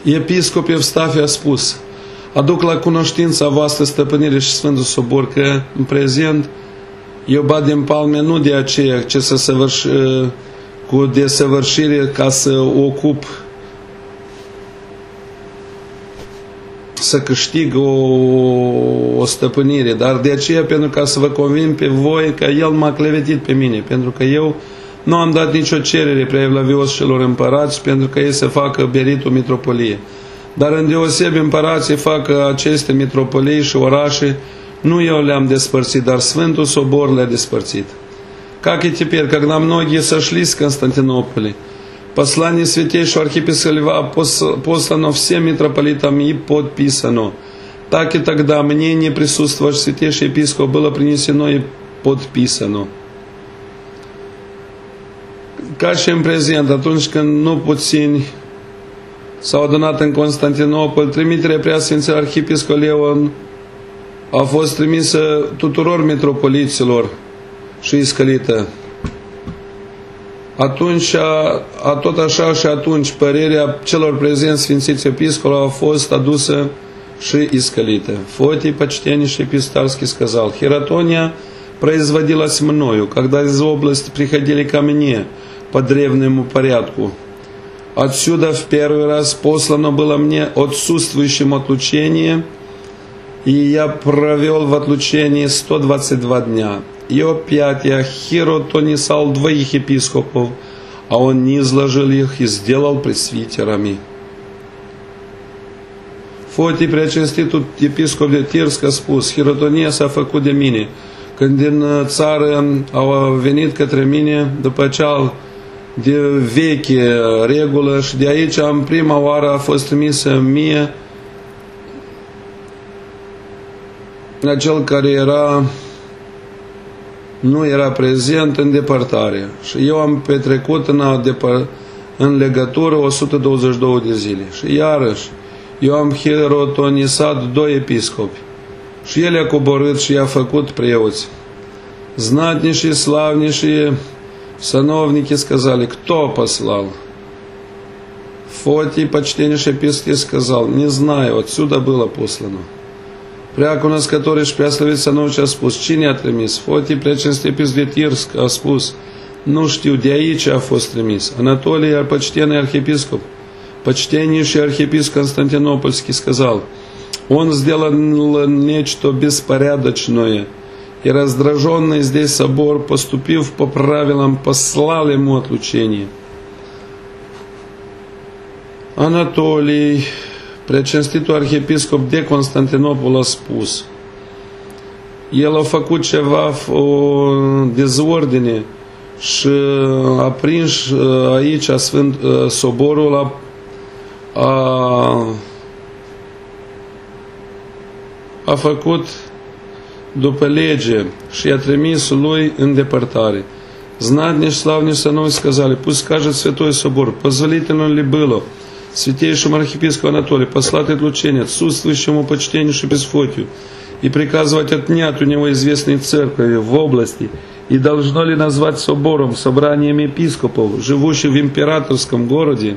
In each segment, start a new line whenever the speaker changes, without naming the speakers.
Episcop Evstafiu a spus: aduc la cunoștința voastră, stăpânire și Sfântul Sobor, că în prezent eu bat din palme nu de aceea ce cu desăvârșire ca să ocup, să câștig o stăpânire, dar de aceea pentru ca să vă convin pe voi că el m-a clevetit pe mine, pentru că eu nu am dat nicio cerere prea evlavios celor împărați pentru că ei să facă beritul mitropolie. Dar îndeosebi împărații facă aceste mitropolii și orașe, nu eu le-am despărțit, dar Sfântul Sobor le-a despărțit. Как и теперь, когда многие сошлись в Константинополе, послание святейшего архиепископа Льва послано всем митрополитам и подписано. Так и тогда мнение присутствующего святейшего епископа было принесено и подписано. Ca și în prezent, atunci când nu puțini s-au adunat în Constantinopol, trimiterea preasfinților arhiepiscop Leon a fost trimisă tuturor mitropoliților și iscălită. Atunci, tot așa și atunci, părerea celor prezenți sfințiți episcopi a fost adusă și искалита. Фотий, почтеннейший Пистарский, сказал: Хератония производилась мною, когда из области приходили ко мне по древнему порядку. Отсюда в первый раз послано было мне отсутствующим отлучение, и я провел в отлучении 122 дня. И опять я хиротонисал двоих епископов, а он не изложил их и сделал пресвитерами. Фотий, preacinstitul episcop de Tirsk, a spus: Hirotonia s-a făcut de mine. Când din țară au venit către mine după acea de veche regulă și de aici în prima oară a fost trimisă mie acel care nu era prezent în depărtare. Și eu am petrecut în legătură 122 de zile. Și iarăși eu am hirotonisat 2 episcopi. Și el a coborât și i-a făcut preoți. Знатнейшие, славнейшие сановники сказали: кто послал? Фотий, почтеннейший епископ, сказал: не знаю, отсюда было послано. Preacunăs который și preaslăvit Sanovici a spus: cine a trimis? Фотий, preacinstitul episcop de Tirsk, a spus: nu știu, de aici a fost trimis. Анатолий, почтенный архиепископ, почтеннейший архиепископ Константинопольский, сказал: он сделал нечто беспорядочное, и раздраженный здесь собор, поступив по правилам, послал ему отлучение. Анатолий, preacinstitul arhiepiscop de Constantinopol, a spus: el a făcut ceva, o dezordine și a prins aici soborul a făcut după lege și i-a trimis lui în depărtare. Знатнейшие, славнейшие сановники сказали: пусть скажет Святой Собор, позволительно ли было святейшему архиепископу Анатолию послать отлучение отсутствующему почтеннейшему Фотию и приказывать отнять у него известные церкви в области, и должно ли назвать собором собранием епископов, живущих в императорском городе?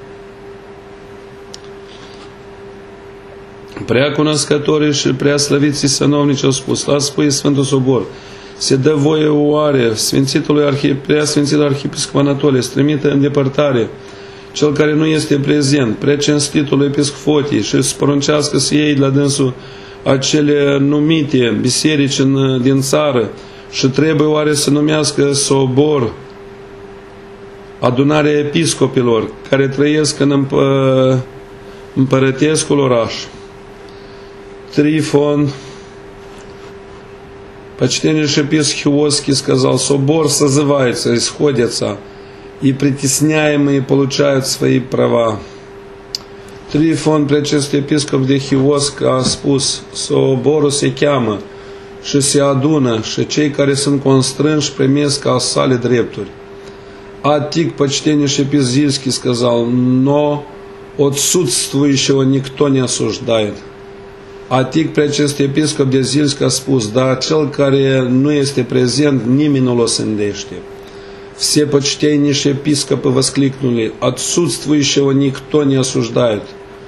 Preacunoscătorii și preaslăviții sănovnici au spus: la spui Sfântul Sobor, se dă voie oare preasfințitul arhiepiscop Anatolie să trimită în depărtare cel care nu este prezent, preacinstitul episcop Fotii, și să poruncească să iei la dânsul acele numite biserici din țară și trebuie oare să numească sobor adunarea episcopilor care trăiesc în împărătescul oraș. Трифон, почтеннейший епископ Хиосский, сказал: собор созывается, исходятся, и притесняемые получают свои права. Трифон, preacinstitul episcop de Hiosc, a spus: soborul se cheamă și se adună și cei care sunt constrânși primesc ca sale drepturi. Атик, почтеннейший епископ Зильский, сказал: но отсутствующего никто не осуждает. Atic, preacinstitul episcop de Zilsk, a spus: dar cel care nu este prezent, nimeni nu-l osândește. Все почтеннейшие епископы воскликнули: отсутствующего никто не осуждает.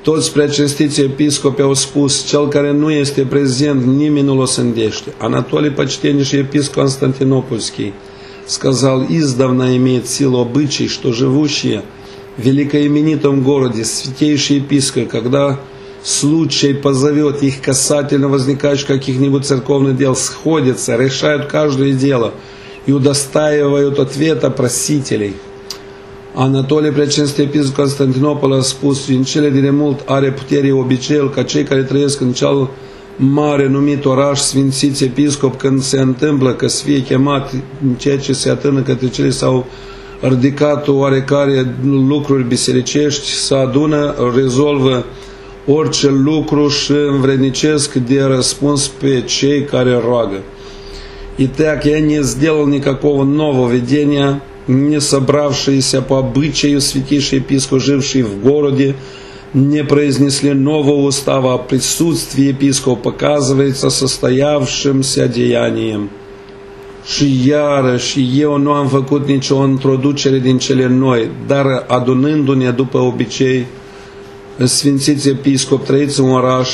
Toți preacinstiți episcopi au spus, cel care nu este prezent, nimeni nu-l осудеște. Анатолий Почтеннейший епископ Константинопольский сказал, издавна имеет силу обычай, что живущие в великоименитом городе, святейшие епископы, когда случай позовет их касательно возникающих каких-нибудь церковных дел, сходятся, решают каждое дело и удостаивают ответа просителей. Anatolie, preacinste episcop Constantinopol, a spus, în cele din mult are putere obiceiul ca cei care trăiesc în cel mare numit oraș sfințiți episcop, când se întâmplă că să fie chemat în ceea ce se atârnă către cele sau ridicat oarecare lucruri bisericești, să adună, rezolvă orice lucru și învrednicesc de răspuns pe cei care roagă. Итак, я не сделал никакого нового видения, не собравшиеся по обычаю святейший епископ, живший в городе, не произнесли нового устава, а присутствие епископа показывается состоявшимся деянием. Și iarăși, eu nu am făcut nicio introducere din cele noi, dar adunându-ne după obicei, sfințiți episcop, trăiți în oraș,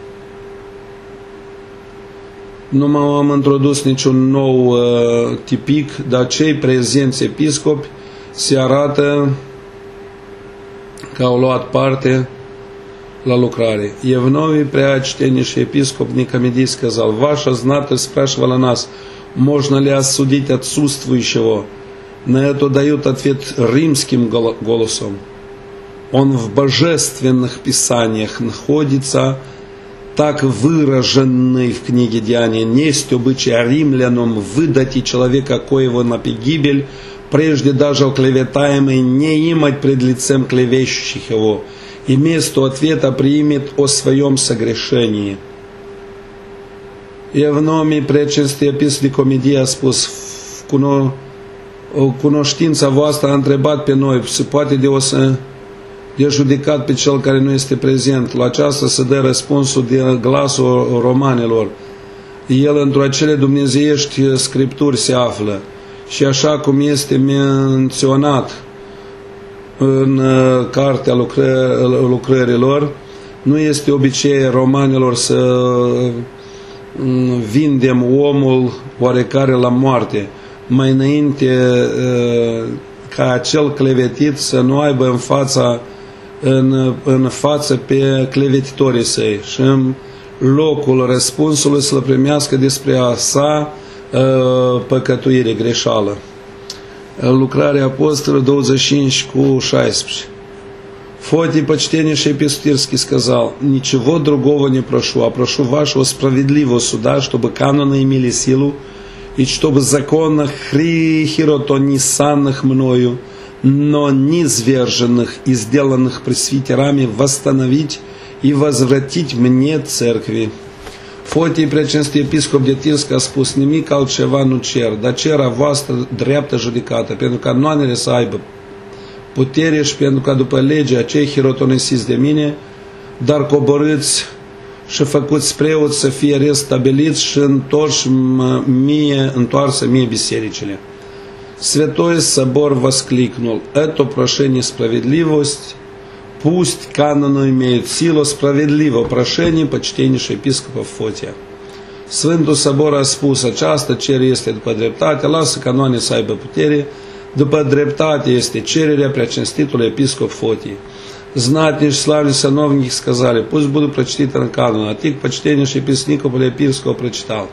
nu m-am introdus niciun nou tipic, dar cei prezenți episcopi se arată că au luat parte la lucrare. Евновий преочтеннейший епископ Никомедий сказал, «Ваша знатость спрашивала нас, можно ли осудить отсутствующего?» На это дают ответ римским голосом. Он в божественных писаниях находится, так выраженный в книге Деяния, несть обычай римлянам выдать человека, коего на погибель, прежде даже оклеветаемый не имать пред лицем клевещущих его, и вместо ответа примет о своем согрешении. Evnomii preacinste episcop Nicomedia a spus, cunoștința voastră a întrebat pe noi, se poate de judecat pe cel care nu este prezent. La aceasta se dă răspunsul de glasul romanilor. El într-o acele dumnezeiești scripturi se află. Și așa cum este menționat în cartea lucrărilor, nu este obicei romanilor să vindem omul oarecare la moarte. Mai înainte ca acel clevetit să nu aibă în față pe clevetitorii săi și în locul răspunsului să-l primească despre a sa păcătuire, greșeală. Lucrarea Apostolului 25:16. Фотий Почтеннейший Епископский сказал, «Ничего другого не прошу, а прошу вашего справедливого суда, чтобы каноны имели силу, и чтобы законных хиротонисанных мною, но низверженных и сделанных пресвитерами восстановить и возвратить мне церкви». Фотий, preacinste episcop de Tinsk, a spus, nimic altceva nu cer, dar cer a voastră dreaptă judecată, pentru ca canoanele să aibă putere și pentru ca după legea cei hirotonisiți de mine, dar coborâți și făcuți preoți să fie restabiliți și întoarse mie bisericile. Святой Собор воскликнул, это прошение справедливость, пусть каноны имеют силу, справедливо прошение почтеннейшего епископа Фотия. Sfântul Sobor a spus, această cerere este după dreptate, lasă canoane să aibă putere, după dreptate este cererea preacinstitului episcop Фотий. Знатнейшие славные сановники сказали, пусть будут прочтиты на канон, а тик почтеннейший епископ Епископ прочитал.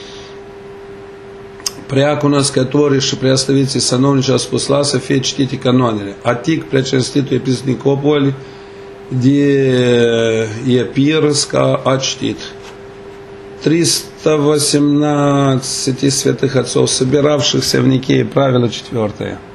Preacunoscătorii și preaslăviții sanovnici au spus, lasă fie citite canoanele. Atic, preacinstitul episcopul de Епирска a citit. 318 святых отцов, собиравшихся в Никее, правило 4.